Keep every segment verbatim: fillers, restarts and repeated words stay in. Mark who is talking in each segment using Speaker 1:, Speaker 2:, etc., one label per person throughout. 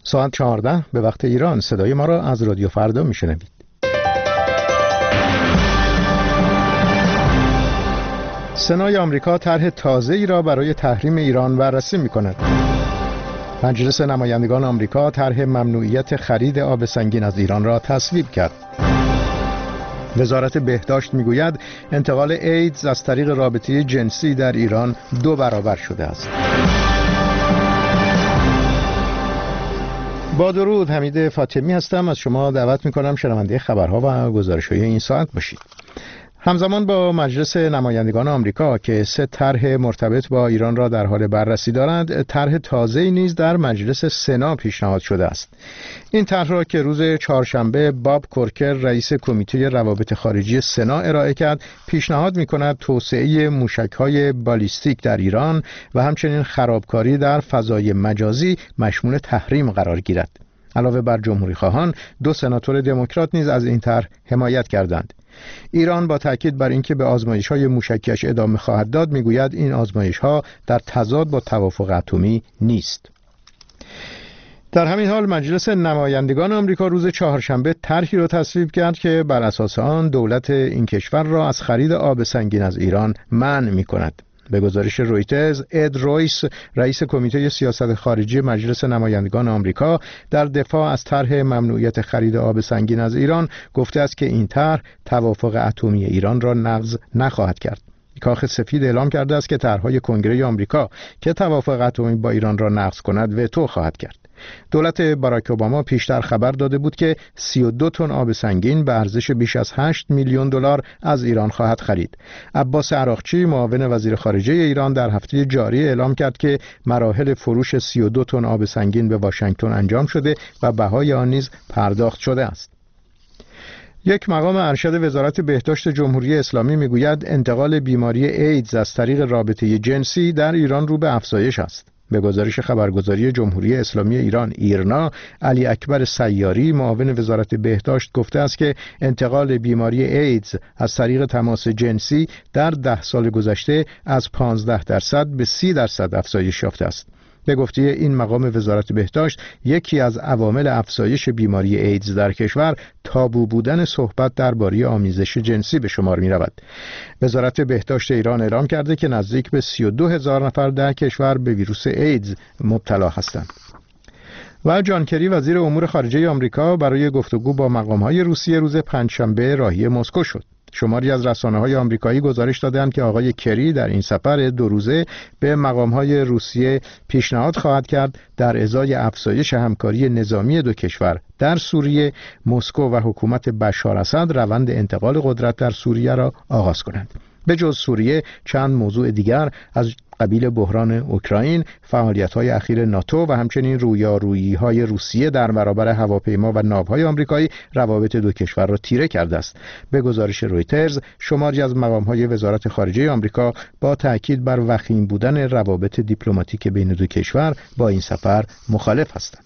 Speaker 1: ساعت چهارده به وقت ایران صدای ما را از رادیو فردا میشنوید. سنای آمریکا طرح تازه‌ای را برای تحریم ایران بررسی می‌کند. مجلس نمایندگان آمریکا طرح ممنوعیت خرید آب سنگین از ایران را تصویب کرد. وزارت بهداشت میگوید انتقال ایدز از طریق رابطه جنسی در ایران دو برابر شده است. با درود، حمید فاطمی هستم. از شما دعوت میکنم شنونده خبرها و گزارش‌های این ساعت باشید. همزمان با مجلس نمایندگان آمریکا که سه طرح مرتبط با ایران را در حال بررسی دارند، طرح تازه‌ای نیز در مجلس سنا پیشنهاد شده است. این طرح را که روز چهارشنبه باب کورکر رئیس کمیته روابط خارجی سنا ارائه کرد، پیشنهاد می‌کند توسعه موشک‌های بالیستیک در ایران و همچنین خرابکاری در فضای مجازی مشمول تحریم قرار گیرد. علاوه بر جمهوری‌خواهان، دو سناتور دموکرات نیز از این طرح حمایت کردند. ایران با تاکید بر اینکه به آزمایش‌های موشکیش ادامه خواهد داد، میگوید این آزمایش‌ها در تضاد با توافق اتمی نیست. در همین حال مجلس نمایندگان آمریکا روز چهارشنبه طرحی را تصویب کرد که بر اساس آن دولت این کشور را از خرید آب سنگین از ایران منع می‌کند. به گزارش رویترز، اد رویس رئیس کمیته سیاست خارجی مجلس نمایندگان آمریکا در دفاع از طرح ممنوعیت خرید آب سنگین از ایران گفته است که این طرح توافق اتمی ایران را نقض نخواهد کرد. کاخ سفید اعلام کرده است که طرح‌های کنگره آمریکا که توافق اتمی با ایران را نقض کند وتو خواهد کرد. دولت باراک اوباما پیشتر خبر داده بود که سی و دو تن آب سنگین به ارزش بیش از هشت میلیون دلار از ایران خواهد خرید. عباس عراقچی معاون وزیر خارجه ایران در هفته جاری اعلام کرد که مراحل فروش سی و دو تن آب سنگین به واشنگتن انجام شده و بهای آن نیز پرداخت شده است. یک مقام ارشد وزارت بهداشت جمهوری اسلامی میگوید انتقال بیماری ایدز از طریق رابطه جنسی در ایران رو به افزایش است. به گزارش خبرگزاری جمهوری اسلامی ایران ایرنا، علی اکبر سیاری معاون وزارت بهداشت گفته است که انتقال بیماری ایدز از طریق تماس جنسی در ده سال گذشته از پانزده درصد به سی درصد افزایش یافته است. به گفته این مقام وزارت بهداشت، یکی از عوامل افزایش بیماری ایدز در کشور تابو بودن صحبت درباره آمیزش جنسی به شمار می رود. وزارت بهداشت ایران اعلام کرده که نزدیک به سی و دو هزار نفر در کشور به ویروس ایدز مبتلا هستند. و جان کری وزیر امور خارجه آمریکا برای گفتگو با مقام‌های روسیه روز پنجشنبه راهی مسکو شد. شماری از رسانه‌های آمریکایی گزارش دادند که آقای کری در این سفر دو روزه به مقام‌های روسیه پیشنهاد خواهد کرد در ازای افزایش همکاری نظامی دو کشور در سوریه، مسکو و حکومت بشار اسد روند انتقال قدرت در سوریه را آغاز کنند. به جز سوریه، چند موضوع دیگر از قبیل بحران اوکراین، فعالیت‌های اخیر ناتو و همچنین رویارویی‌های روسیه در برابر هواپیما و ناوهای آمریکایی روابط دو کشور را تیره کرده است. به گزارش رویترز، شماری از مقام‌های وزارت خارجه آمریکا با تأکید بر وخیم بودن روابط دیپلماتیک بین دو کشور با این سفر مخالف هستند.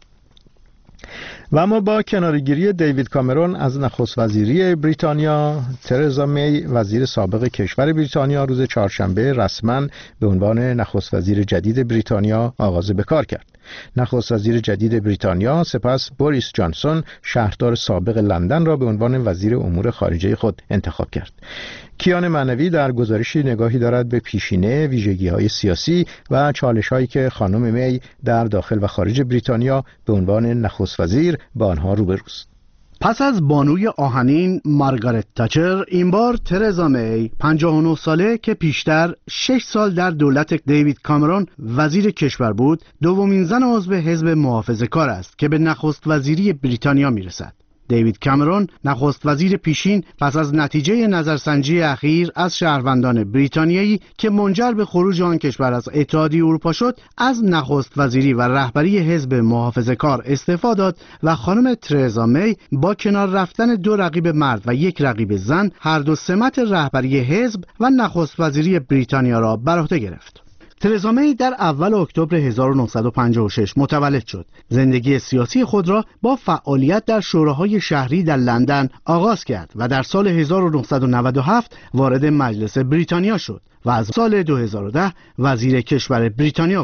Speaker 1: و اما با کنارگیری دیوید کامرون از نخست وزیری بریتانیا، ترزا می وزیر سابق کشور بریتانیا روز چهارشنبه رسما به عنوان نخست وزیر جدید بریتانیا آغاز به کار کرد. نخست وزیر جدید بریتانیا سپس بوریس جانسون شهردار سابق لندن را به عنوان وزیر امور خارجه خود انتخاب کرد. کیان معنوی در گزارشی نگاهی دارد به پیشینه، ویژگی‌های سیاسی و چالش‌هایی که خانم می در داخل و خارج بریتانیا به عنوان نخست وزیر با آنها روبروست.
Speaker 2: پس از بانوی آهنین مارگارت تاچر، این بار ترزا می پنجاه و نه ساله که پیشتر شش سال در دولت دیوید کامرون وزیر کشور بود، دومین زن عضو حزب محافظه‌کار است که به نخست وزیری بریتانیا میرسد. دیوید کامرون نخست وزیر پیشین پس از نتیجه نظرسنجی اخیر از شهروندان بریتانیایی که منجر به خروج آن کشور از اتحادیه اروپا شد، از نخست وزیری و رهبری حزب محافظه‌کار استعفا داد و خانم ترزا می با کنار رفتن دو رقیب مرد و یک رقیب زن هر دو سمت رهبری حزب و نخست وزیری بریتانیا را بر عهده گرفت. ترزا می در اول اکتبر هزار و نهصد و پنجاه و شش متولد شد. زندگی سیاسی خود را با فعالیت در شوراهای شهری در لندن آغاز کرد و در سال هزار و نهصد و نود و هفت وارد مجلس بریتانیا شد و از سال دو هزار و ده وزیر کشور بریتانیا بود.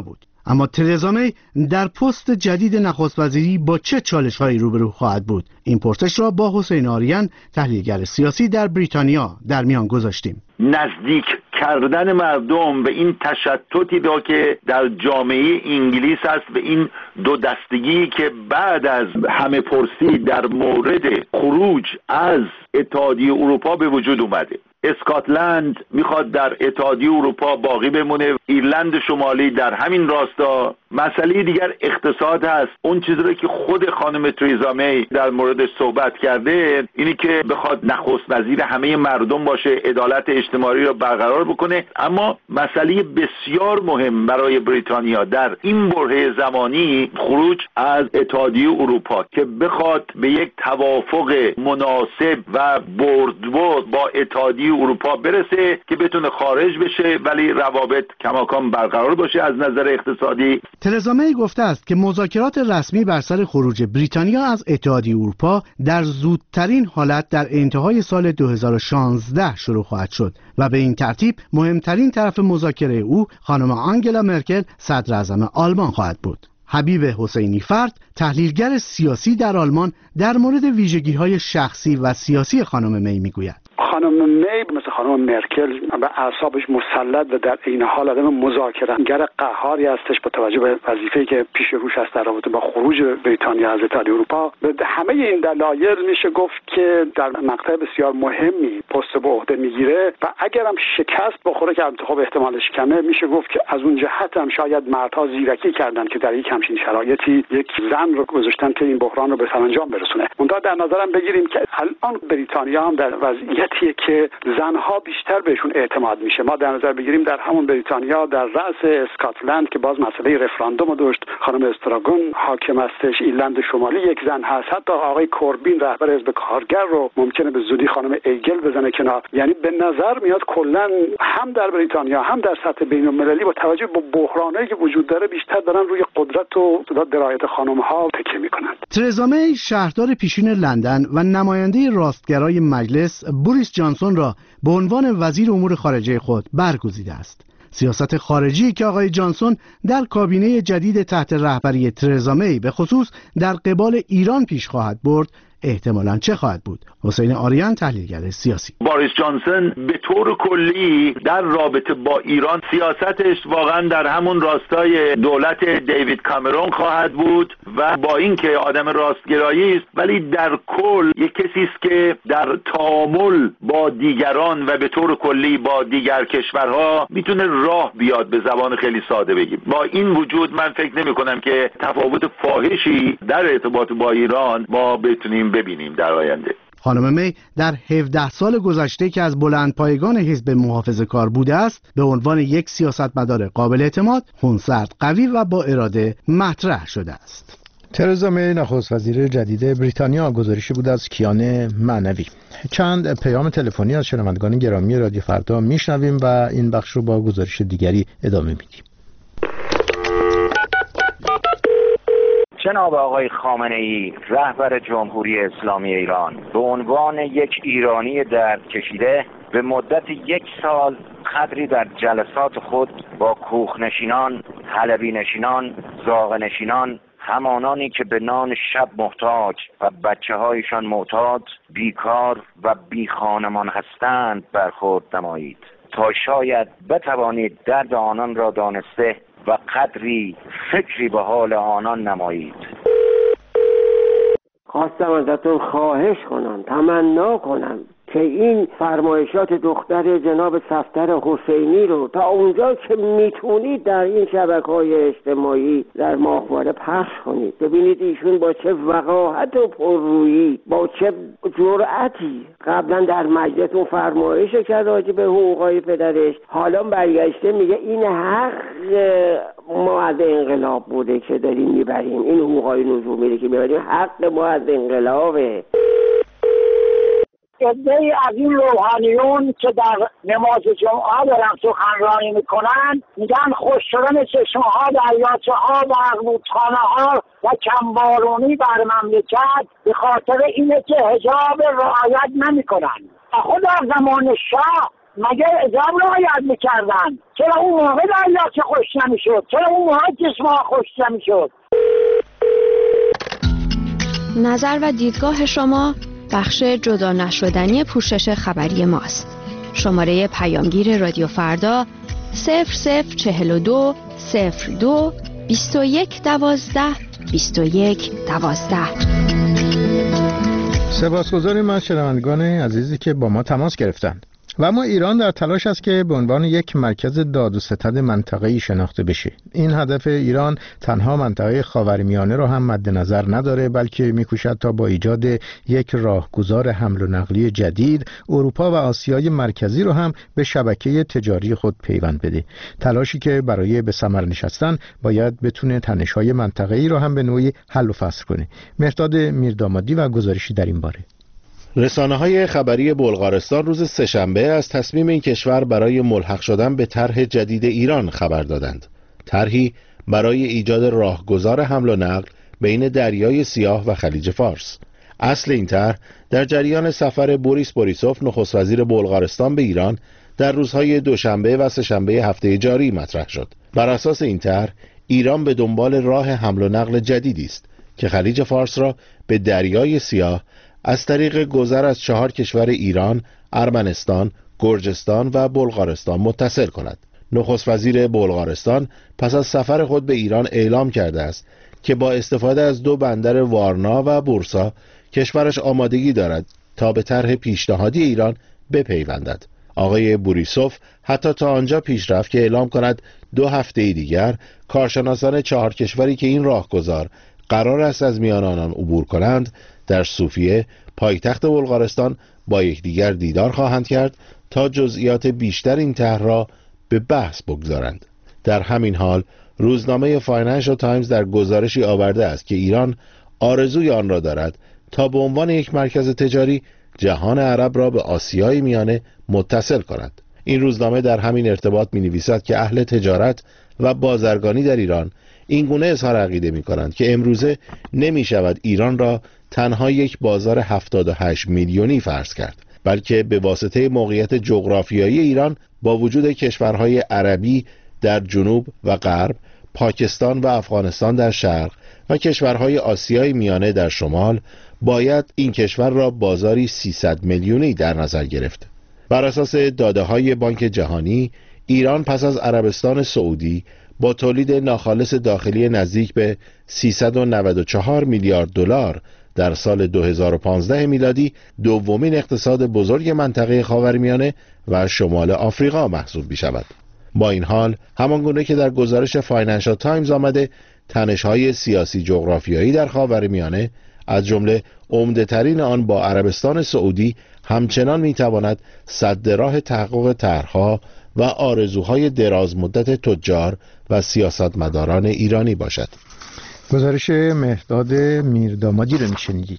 Speaker 2: اما ترزا می در پست جدید نخست وزیری با چه چالش‌هایی روبرو خواهد بود؟ این پرسش را با حسین آریان تحلیلگر سیاسی در بریتانیا در میان گذاشتیم.
Speaker 3: نزدیک کردن مردم به این تشتتی را که در جامعه انگلیس است، به این دو دستگی که بعد از همه پرسی در مورد خروج از اتحادیه اروپا به وجود اومده. اسکاتلند میخواد در اتحادیه اروپا باقی بمونه، ایرلند شمالی در همین راستا. مسئله دیگر اقتصاد هست. اون چیزی رو که خود خانم تریزا می در موردش صحبت کرده اینی که بخواد نخست وزیر همه مردم باشه، عدالت اجتماعی رو برقرار بکنه. اما مسئله بسیار مهم برای بریتانیا در این برهه زمانی خروج از اتحادیه اروپا که بخواد به یک توافق مناسب و بردبرد با اتحادیه اروپا برسه که بتونه خارج بشه ولی روابط کماکان برقرار باشه از نظر اقتصادی.
Speaker 2: ترزا می گفته است که مذاکرات رسمی بر سر خروج بریتانیا از اتحادیه اروپا در زودترین حالت در انتهای سال دو هزار و شانزده شروع خواهد شد و به این ترتیب مهمترین طرف مذاکره او خانم آنگلا مرکل صدراعظم آلمان خواهد بود. حبیب حسینی فرد، تحلیلگر سیاسی در آلمان، در مورد ویژگی‌های شخصی و سیاسی خانم می میگوید.
Speaker 4: خانم می مثل خانم مرکل به اعصابش مسلط و در این حال آدم مذاکره‌گر قهاری هستش با توجه به وظیفه‌ای که پیش روش است در رابطه با خروج بریتانیا از اتحادیه اروپا. به همه این دلایل میشه گفت که در مقطع بسیار مهمی پست به عهده میگیره و اگرم شکست بخوره که انتخاب احتمالش کمه، میشه گفت که از اون جهت هم شاید مردها زیرکی کردن که در یک همچین شرایطی یک زن رو گذاشتن که این بحران رو به سرانجام برسونه. منتها در نظرم بگیریم که الان بریتانیا هم در وضعیتیه که زنها بیشتر بهشون اعتماد میشه. ما در نظر بگیریم در همون بریتانیا در رأس اسکاتلند که باز مسئله رفراندوم رو داشت، خانم استراگون حاکم هستش، ایرلند شمالی یک زن هست، حتی آقای کوربین رهبر حزب کارگر رو ممکنه به زودی خانم ایگل بزنه کنار. یعنی به نظر میاد کلا هم در بریتانیا هم در سطح بین‌المللی با توجه به بحرانایی که وجود داره بیشتر دارن روی قدرت و درایت خانم‌ها تکیه میکنن.
Speaker 2: ترزا می شهردار پیشین لندن و نماینده راستگرای مجلس بوریس جانسون را به عنوان وزیر امور خارجه خود برگزیده است. سیاست خارجی که آقای جانسون در کابینه جدید تحت رهبری ترزا می به خصوص در قبال ایران پیش خواهد برد احتمالاً چه خواهد بود؟ حسین آریان تحلیلگر سیاسی.
Speaker 3: باریس جانسون به طور کلی در رابطه با ایران سیاستش واقعا در همون راستای دولت دیوید کامرون خواهد بود و با اینکه آدم راستگرایی است ولی در کل یک کسی است که در تعامل با دیگران و به طور کلی با دیگر کشورها میتونه راه بیاد. به زبان خیلی ساده بگیم با این وجود من فکر نمی کنم که تفاوت فاحشی در ارتباط با ایران ما بتونیم ببینیم در آینده.
Speaker 2: خانم می در هفده سال گذشته که از بلندپایگان حزب محافظه‌کار بوده است به عنوان یک سیاستمدار قابل اعتماد، خونسرد، قوی و با اراده مطرح شده است.
Speaker 1: ترزا می نخست وزیر جدید بریتانیا گزارشی بود از کیان معنوی. چند پیام تلفنی از شنوندگان گرامی رادیو فردا میشنویم و این بخش رو با گزارش دیگری ادامه میدیم.
Speaker 5: جناب آقای خامنه‌ای رهبر جمهوری اسلامی ایران به عنوان یک ایرانی درد کشیده به مدت یک سال قدری در جلسات خود با کوخنشینان، حلبی نشینان، زاغ نشینان، همانانی که به نان شب محتاج و بچه هایشان معتاد، بیکار و بی خانمان هستند برخورد نمایید تا شاید بتوانید درد آنان را دانسته و قدری فکری به حال آنان نمایید.
Speaker 6: خواستم ازتون خواهش کنم، تمنا کنم که این فرمایشات دختر جناب صفدر حسینی رو تا اونجا که میتونید در این شبکه‌های اجتماعی در ماهواره پخش کنید. ببینید ایشون با چه وقاحت و پررویی، با چه جرأتی قبلا در مجلس اون فرمایش کرد راجع به حقوقای پدرش، حالا برگشته میگه این حق ما از انقلاب بوده که داریم میبریم، این حقوقای نجومی که میبریم حق ما از انقلابه.
Speaker 7: عده‌ای از این روحانیون که در نماز جمعه دارن سخنرانی میکنن میگن خوش شدن چشمه‌ها، دریاچه‌ها و رودخانه‌ها و کمبارونی بر مملکت به خاطر اینه که حجاب رعایت نمیکنن. خود در زمان شاه مگه اعدام رعایت میکردن؟ چرا اون موقع دریاچه خوش نمیشد؟ چرا اون موقع چشمه‌ها خوش نمیشد؟
Speaker 8: نظر و دیدگاه شما بخش جدا نشدنی پوشش خبری ماست. شماره پیامگیر رادیو فردا صفر صفر چهل و دو صفر دو بیست و یک دوازده بیست و یک دوازده.
Speaker 1: سپاسگزاریم از شنوندگان عزیزی که با ما تماس گرفتند. و اما ایران در تلاش است که به عنوان یک مرکز داد و ستد منطقه‌ای شناخته بشه. این هدف ایران تنها منطقه خاورمیانه را هم مد نظر نداره، بلکه می‌کوشد تا با ایجاد یک راهگذار حمل و نقلی جدید اروپا و آسیای مرکزی را هم به شبکه تجاری خود پیوند بده. تلاشی که برای به ثمر نشستن باید بتونه تنش‌های منطقه‌ای را هم به نوعی حل و فصل کنه. مهرداد میردامادی و گزارشی در این باره.
Speaker 9: رسانه‌های خبری بلغارستان روز سه‌شنبه از تصمیم این کشور برای ملحق شدن به طرح جدید ایران خبر دادند. طرحی برای ایجاد راهگذار حمل و نقل بین دریای سیاه و خلیج فارس. اصل این طرح در جریان سفر بوریس بوریسوف نخست وزیر بلغارستان به ایران در روزهای دوشنبه و سه‌شنبه هفته جاری مطرح شد. بر اساس این طرح ایران به دنبال راه حمل و نقل جدیدی است که خلیج فارس را به دریای سیاه از طریق گذر از چهار کشور ایران، ارمنستان، گرجستان و بلغارستان متصل کند. نخست وزیر بلغارستان پس از سفر خود به ایران اعلام کرده است که با استفاده از دو بندر وارنا و بورسا کشورش آمادگی دارد تا به طرح پیشنهادی ایران بپیوندد. آقای بوریسوف حتی تا آنجا پیش رفت که اعلام کند دو هفته دیگر کارشناسان چهار کشوری که این راهگذار قرار است از میان آنان عبور کنند در صوفیه پایتخت بلغارستان با یکدیگر دیدار خواهند کرد تا جزئیات بیشتر این طرح را به بحث بگذارند. در همین حال روزنامه فاینانشال تایمز در گزارشی آورده است که ایران آرزوی آن را دارد تا به عنوان یک مرکز تجاری جهان عرب را به آسیای میانه متصل کند. این روزنامه در همین ارتباط می نویسد که اهل تجارت و بازرگانی در ایران این گونه اظهار عقیده می کنند که امروزه نمی شود ایران را تنها یک بازار هفتاد و هشت میلیونی فرض کرد، بلکه به واسطه موقعیت جغرافیایی ایران با وجود کشورهای عربی در جنوب و غرب، پاکستان و افغانستان در شرق و کشورهای آسیای میانه در شمال باید این کشور را بازاری سیصد میلیونی در نظر گرفت. بر اساس داده‌های بانک جهانی، ایران پس از عربستان سعودی با تولید ناخالص داخلی نزدیک به سیصد و نود و چهار میلیارد دلار در سال دو هزار و پانزده میلادی دومین اقتصاد بزرگ منطقه خاورمیانه و شمال آفریقا محسوب می شود. با این حال همانگونه که در گزارش فاینانشال تایمز آمده، تنش‌های سیاسی جغرافیایی در خاورمیانه از جمله عمده‌ترین آن با عربستان سعودی همچنان می‌تواند سد راه تحقق طرح‌ها و آرزوهای دراز مدت تجار و سیاستمداران ایرانی باشد.
Speaker 1: گزارش مهرداد میردامادی را میشنیدید.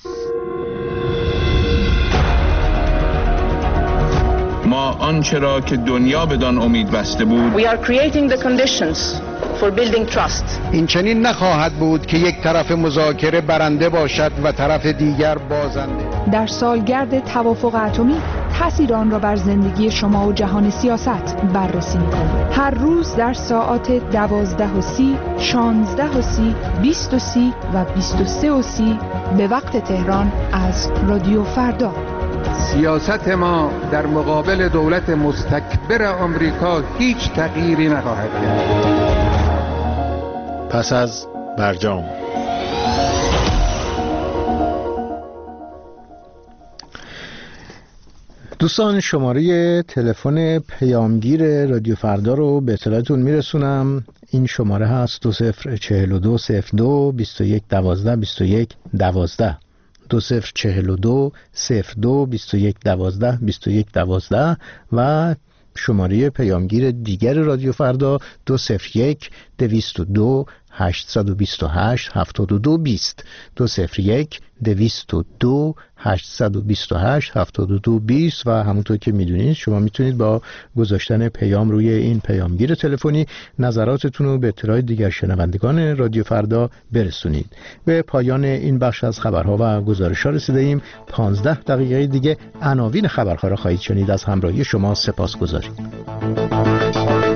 Speaker 10: ما آنچه را که دنیا بدان امید بسته بود
Speaker 11: We are creating the conditions for building trust.
Speaker 12: این چنین نخواهد بود که یک طرف مذاکره برنده باشد و طرف دیگر بازنده.
Speaker 13: در سالگرد توافق اتمی تأثیر آن را بر زندگی شما و جهان سیاست بررسی می‌کنیم. هر روز در ساعات دوازده و سی، شانزده و سی، بیست و سی و بیست و سه و سی به وقت تهران از رادیو فردا.
Speaker 12: سیاست ما در مقابل دولت مستکبر آمریکا هیچ تغییری نخواهد کرد.
Speaker 9: پس از برجام.
Speaker 1: دوستان، شماره تلفن پیامگیر رادیو فردا رو به اطلاعتون میرسونم. این شماره هست دو صفر چهل و دو صفر دو بیست و یک دوازده بیست و یک دوازده دو صفر چهل و دو صفر دو بیست و یک دوازده بیست و یک دوازده و شماره پیامگیر دیگر رادیو فردا دو صفر یک دویست و دو هشت دو هشت هفتاد و دو بیست دو صفر یک دویست و دو هشتصد و بیست و هشت هفتاد و دو بیست. و همونطور که میدونید شما میتونید با گذاشتن پیام روی این پیامگیر تلفنی نظراتتون رو به اطلاع دیگر شنوندگان رادیو فردا برسونید. به پایان این بخش از خبرها و گزارش‌ها رسیده ایم. پانزده دقیقه دیگه عناوین خبرها را خواهید شنید. از همراهی شما سپاسگزاریم.